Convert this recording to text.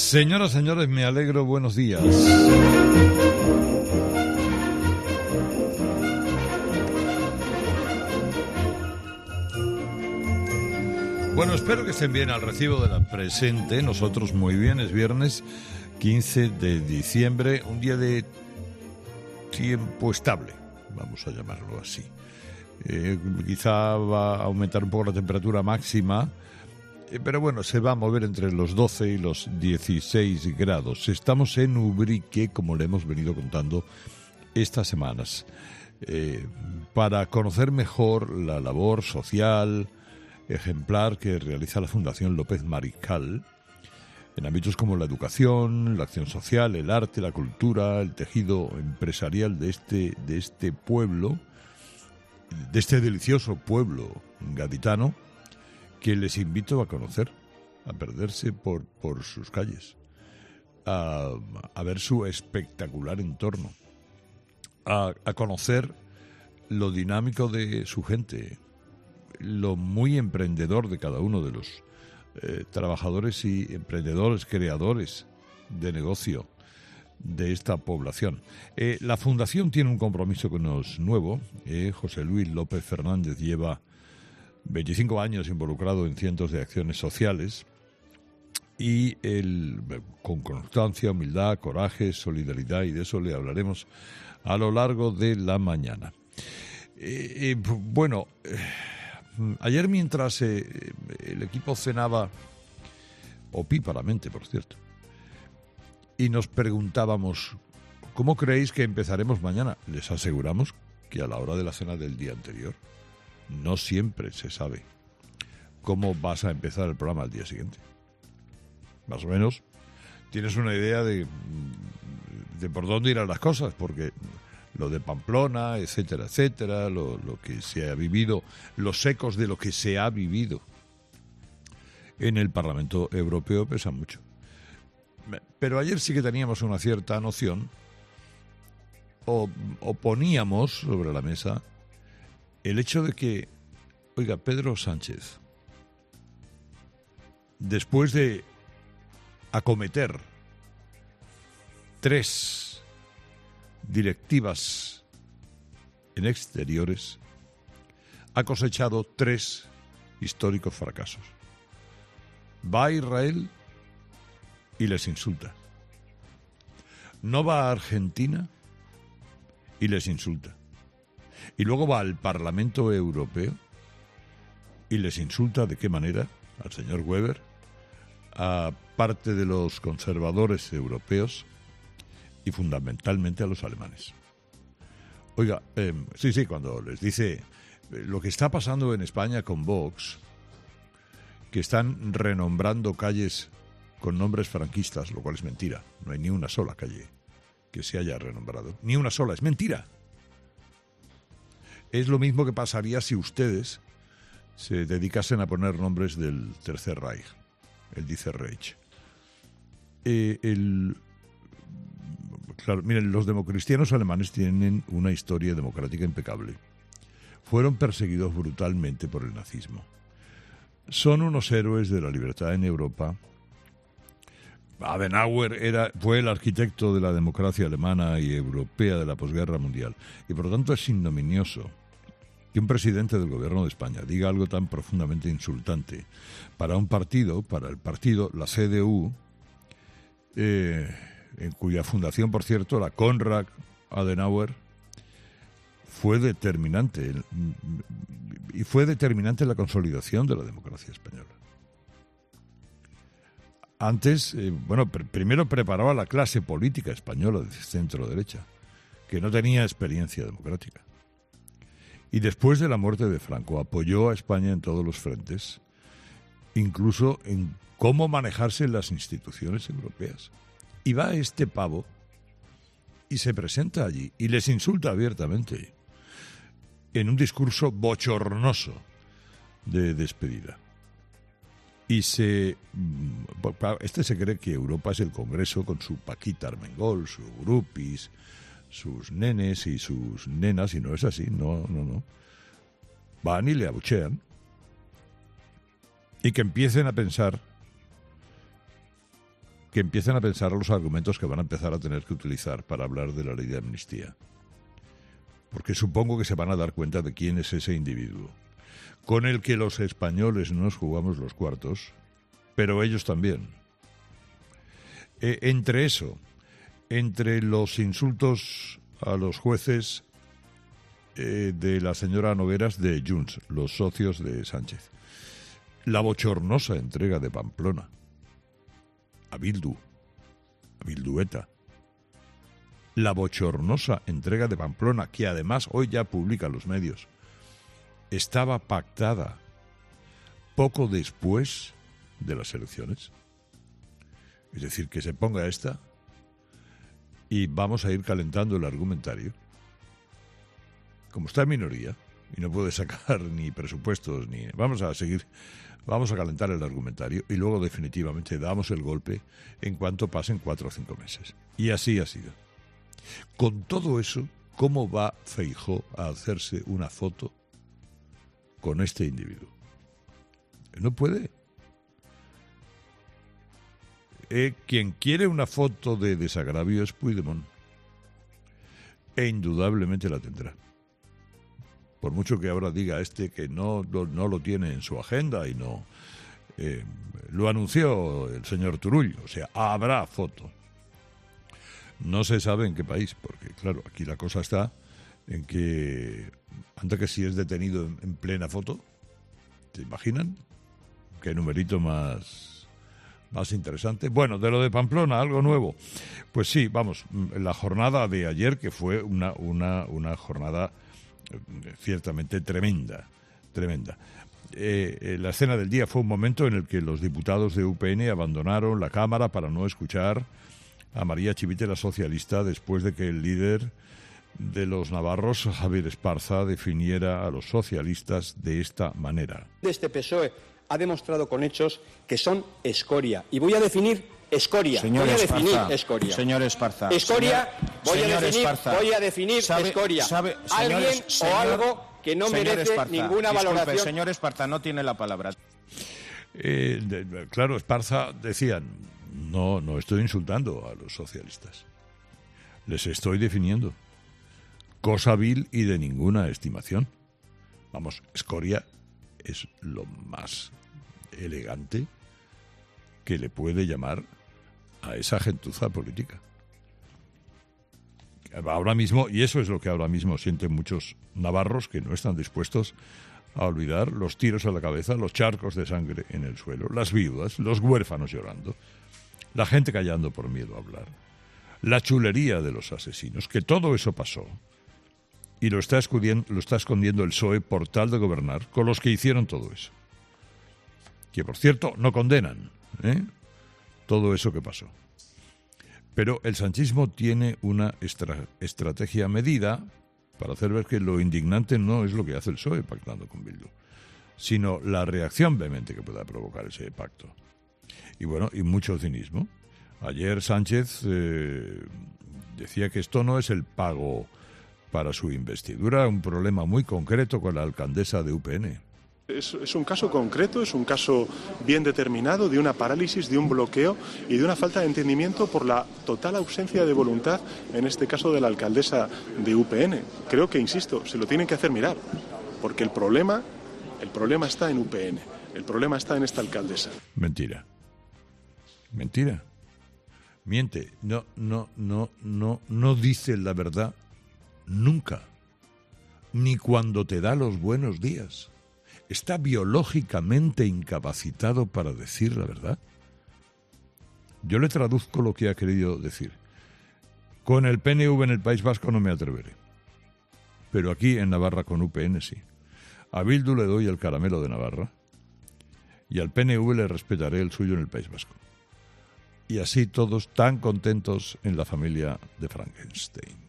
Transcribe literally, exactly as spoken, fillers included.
Señoras, señores, me alegro, buenos días. Bueno, espero que estén bien al recibo de la presente. Nosotros muy bien, es viernes quince de diciembre, un día de tiempo estable, vamos a llamarlo así. Eh, quizá va a aumentar un poco la temperatura máxima, eh, pero bueno, se va a mover entre los doce y los dieciséis grados. Estamos en Ubrique, como le hemos venido contando estas semanas, eh, para conocer mejor la labor social ejemplar que realiza la Fundación López Mariscal en ámbitos como la educación, la acción social, el arte, la cultura, el tejido empresarial de este, de este pueblo, de este delicioso pueblo gaditano, que les invito a conocer, a perderse por, por sus calles, a, a ver su espectacular entorno, a, a conocer lo dinámico de su gente, lo muy emprendedor de cada uno de los eh, trabajadores y emprendedores, creadores de negocio de esta población. Eh, la Fundación tiene un compromiso con los nuevo. Eh, José Luis López Fernández lleva veinticinco años involucrado en cientos de acciones sociales y él, con constancia, humildad, coraje, solidaridad, y de eso le hablaremos a lo largo de la mañana. Eh, eh, bueno... Eh, Ayer, mientras eh, el equipo cenaba, opíparamente, por cierto, y nos preguntábamos, ¿cómo creéis que empezaremos mañana? Les aseguramos que a la hora de la cena del día anterior no siempre se sabe cómo vas a empezar el programa al día siguiente. Más o menos tienes una idea de, de por dónde irán las cosas, porque lo de Pamplona, etcétera, etcétera, lo, lo que se ha vivido, los ecos de lo que se ha vivido en el Parlamento Europeo pesan mucho. Pero ayer sí que teníamos una cierta noción, o, o poníamos sobre la mesa el hecho de que, oiga, Pedro Sánchez, después de acometer tres directivas en exteriores, ha cosechado tres históricos fracasos. Va a Israel y les insulta. No va a Argentina y les insulta. Y luego va al Parlamento Europeo y les insulta, ¿de qué manera? Al señor Weber, a parte de los conservadores europeos y fundamentalmente a los alemanes. Oiga, eh, sí, sí, cuando les dice eh, lo que está pasando en España con Vox, que están renombrando calles con nombres franquistas, lo cual es mentira. No hay ni una sola calle que se haya renombrado. Ni una sola, es mentira. Es lo mismo que pasaría si ustedes se dedicasen a poner nombres del Tercer Reich, el Dice Reich. Eh, el... Claro, miren, los democristianos alemanes tienen una historia democrática impecable. Fueron perseguidos brutalmente por el nazismo. Son unos héroes de la libertad en Europa. Adenauer era, fue el arquitecto de la democracia alemana y europea de la posguerra mundial. Y por lo tanto es ignominioso que un presidente del gobierno de España diga algo tan profundamente insultante para un partido, para el partido, la C D U, eh... en cuya fundación, por cierto, la Konrad Adenauer, fue determinante, y fue determinante en la consolidación de la democracia española. Antes, eh, bueno, pr- primero preparaba a la clase política española de centro-derecha, que no tenía experiencia democrática. Y después de la muerte de Franco, apoyó a España en todos los frentes, incluso en cómo manejarse en las instituciones europeas. Y va este pavo y se presenta allí y les insulta abiertamente en un discurso bochornoso de despedida. Y se... Este se cree que Europa es el Congreso con su Paquita Armengol, sus grupis, sus nenes y sus nenas, y no es así, no, no, no. Van y le abuchean. Y que empiecen a pensar que empiecen a pensar los argumentos que van a empezar a tener que utilizar para hablar de la ley de amnistía. Porque supongo que se van a dar cuenta de quién es ese individuo, con el que los españoles nos jugamos los cuartos, pero ellos también. Eh, entre eso, entre los insultos a los jueces eh, de la señora Nogueras de Junts, los socios de Sánchez, la bochornosa entrega de Pamplona a Bildu, a Bildueta, la bochornosa entrega de Pamplona, que además hoy ya publican los medios, estaba pactada poco después de las elecciones. Es decir, que se ponga esta y vamos a ir calentando el argumentario. Como está en minoría y no puede sacar ni presupuestos ni... Vamos a seguir, vamos a calentar el argumentario y luego definitivamente damos el golpe en cuanto pasen cuatro o cinco meses. Y así ha sido. Con todo eso, ¿cómo va Feijóo a hacerse una foto con este individuo? No puede. Eh, quien quiere una foto de desagravio es Puigdemont. E indudablemente la tendrá. Por mucho que ahora diga este que no, no, no lo tiene en su agenda y no... Eh, lo anunció el señor Turull, o sea, habrá foto. No se sabe en qué país, porque claro, aquí la cosa está en que, antes que si es detenido en, en plena foto, ¿te imaginan? Qué numerito más, más interesante. Bueno, de lo de Pamplona, algo nuevo. Pues sí, vamos, la jornada de ayer, que fue una, una, una jornada ciertamente tremenda, tremenda. Eh, la escena del día fue un momento en el que los diputados de U P N abandonaron la Cámara para no escuchar a María Chivite, la socialista, después de que el líder de los navarros, Javier Esparza, definiera a los socialistas de esta manera. Este P S O E ha demostrado con hechos que son escoria. Y voy a definir escoria. Señor voy a Esparza, definir escoria. Señor Esparza. Escoria, señor, voy, señor a definir, Esparza, voy a definir sabe, escoria. Sabe, Alguien señores, o señor, algo que no merece Esparza, ninguna disculpe, valoración. Señor Esparza, no tiene la palabra. Eh, de, de, claro, Esparza decían, no, no estoy insultando a los socialistas. Les estoy definiendo. Cosa vil y de ninguna estimación. Vamos, escoria es lo más elegante que le puede llamar a esa gentuza política. Ahora mismo, y eso es lo que ahora mismo sienten muchos navarros que no están dispuestos a olvidar los tiros a la cabeza, los charcos de sangre en el suelo, las viudas, los huérfanos llorando, la gente callando por miedo a hablar, la chulería de los asesinos, que todo eso pasó y lo está escondiendo, lo está escondiendo el P S O E por tal de gobernar con los que hicieron todo eso. Que, por cierto, no condenan ¿eh? todo eso que pasó. Pero el sanchismo tiene una estra- estrategia medida para hacer ver que lo indignante no es lo que hace el P S O E pactando con Bildu, sino la reacción vehemente que pueda provocar ese pacto. Y bueno, y mucho cinismo. Ayer Sánchez eh, decía que esto no es el pago para su investidura, un problema muy concreto con la alcaldesa de U P N. Es, es un caso concreto, es un caso bien determinado de una parálisis, de un bloqueo y de una falta de entendimiento por la total ausencia de voluntad, en este caso de la alcaldesa de U P N. Creo que, insisto, se lo tienen que hacer mirar, porque el problema, el problema está en U P N, el problema está en esta alcaldesa. Mentira. Mentira. Miente. No, no, no, no, no dice la verdad nunca. Ni cuando te da los buenos días. ¿Está biológicamente incapacitado para decir la verdad? Yo le traduzco lo que ha querido decir. Con el P N V en el País Vasco no me atreveré. Pero aquí en Navarra con U P N sí. A Bildu le doy el caramelo de Navarra y al P N V le respetaré el suyo en el País Vasco. Y así todos tan contentos en la familia de Frankenstein.